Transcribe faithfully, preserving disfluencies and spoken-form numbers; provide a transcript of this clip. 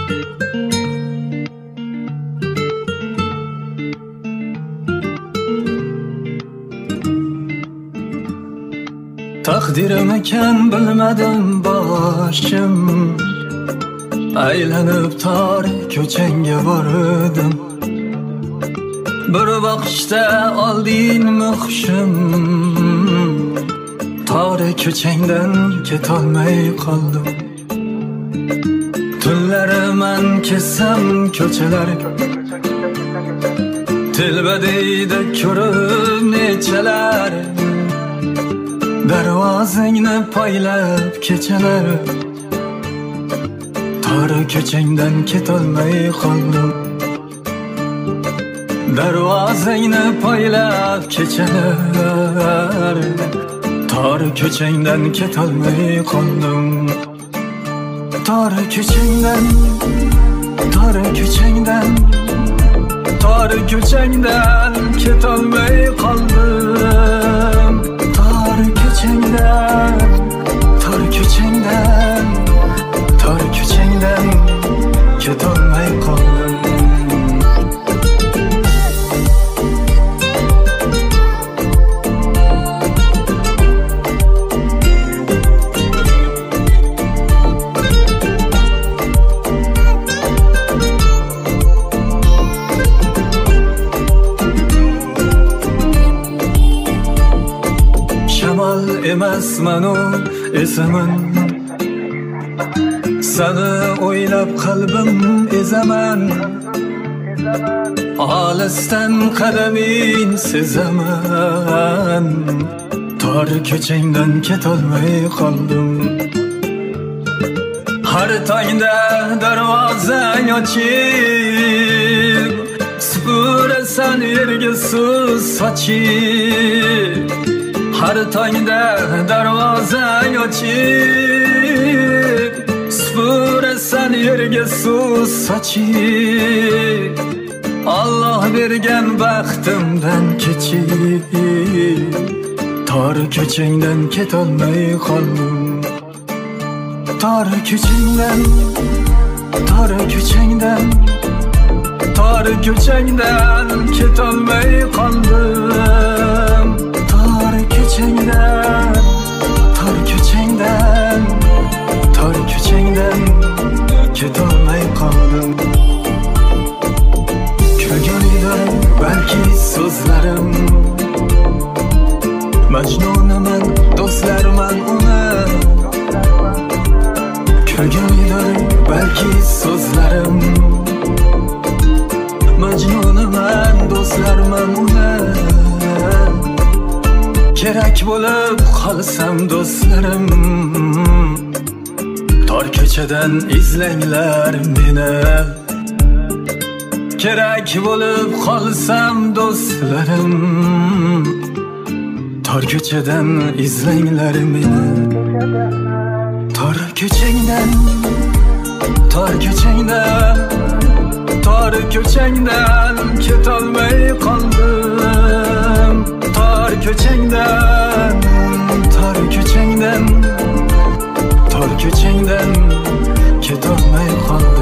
Takdirim ekan bilmadim boshim, aylanib tor ko'changga bordim. Bir bakışta oldingmi hushim, tor ko'changdan ketolmay qoldim. Tunlari man kessam ko'chalarga, telbadeyda ko'rib nechalar, darvozangni poylab kechalar, tor ko'changdan ketolmay qoldim. Darvozangni poylab kechalar, tor ko'changdan ketolmay qoldim. Tor ko'changdan, tor ko'changdan, tor ko'changdan ketolmay qoldim. Tor ko'changdan, tor ko'changdan, tor ko'changdan ketolmay qoldim. Emasman o esaman, seni o'ylab qalbim ezaman. Olisdan qadaming sezaman, tor ko'changdan ketolmay qoldim. Har tongda darvozang ochib, supurasan yerga suv sochib. Har tongda darvozang ochib, supurasan yerga suv sochib. Alloh bergan baxtimdan kechib, tor ko'changdan ketolmay qoldim. Tor ko'changdan, tor ko'changdan, tor ko'changdan ketolmay qoldim. Tor ko'changdan, tor ko'changdan, tor ko'changdan ketolmay qoldim. Ko'rganidan balki so'zlarim, majnunaman, do'stlarman uni. Ko'rganidan balki so'zlarim, majnunaman, do'stlarman uni. Kerak bo'lib qolsam do'stlarim, tor ko'chadan izlanglar meni. Kerak bo'lib qolsam do'stlarim, tor ko'chadan izlanglar meni. Tor ko'changdan, tor ko'changdan, tor ko'changdan ketolmay qoldim. Tor ko'changdan, tor ko'changdan, tor ko'changdan ketolmay qoldim.